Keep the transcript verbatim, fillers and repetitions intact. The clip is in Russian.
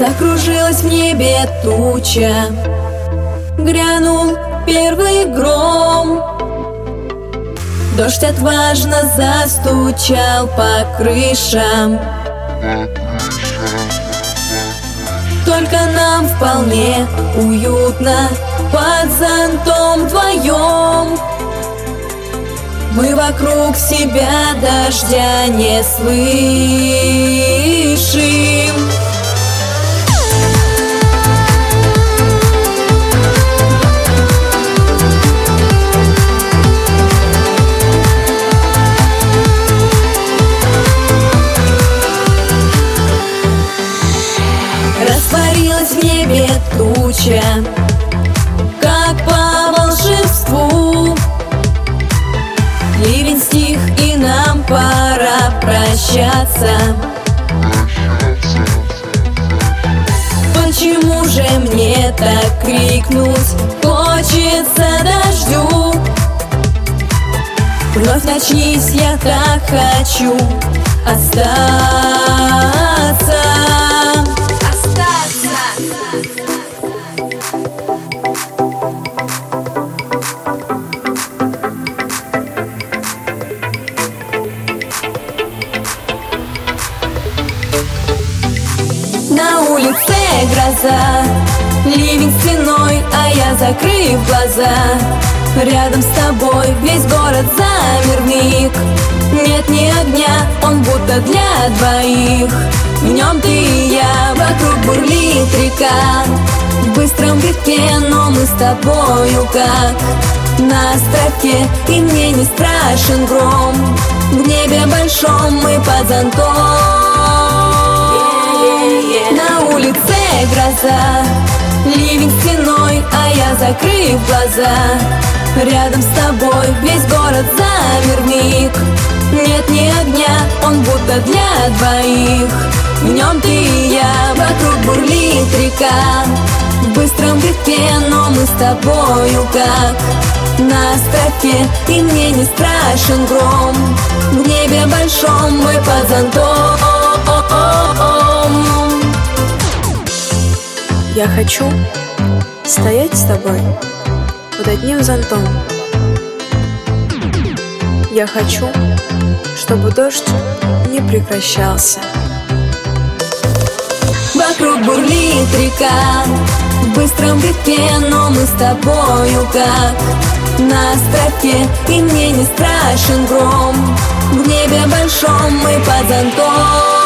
Закружилась в небе туча, грянул первый гром. Дождь отважно застучал по крышам. Только нам вполне уютно под зонтом вдвоем. Мы вокруг себя дождя не слышим. Растворилась в небе туча, как по волшебству. Ливень стих, и нам пора прощаться. Почему же мне так крикнуть хочется дождю? Вновь начнись, я так хочу остаться. На улице гроза, ливень стеной, а я, закрыв глаза, рядом с тобой весь город замер вмиг. Нет ни огня, он будто для двоих. В нем ты и я, вокруг бурлит река. В быстром витке, но мы с тобою как на островке, и мне не страшен гром. В небе большом мы под зонтом. На улице гроза, ливень стеной, а я, закрыв глаза, рядом с тобой весь город замер вмиг. Нет ни огня, он будто для двоих. В нем ты и я, вокруг бурлит река. В быстром витке, но мы с тобою как на островке, и мне не страшен гром. В небе большом мы под зонтом. Я хочу стоять с тобой под одним зонтом. Я хочу, чтобы дождь не прекращался. Вокруг бурлит река, в быстром витке, но мы с тобою как на островке, и мне не страшен гром. В небе большом мы под зонтом.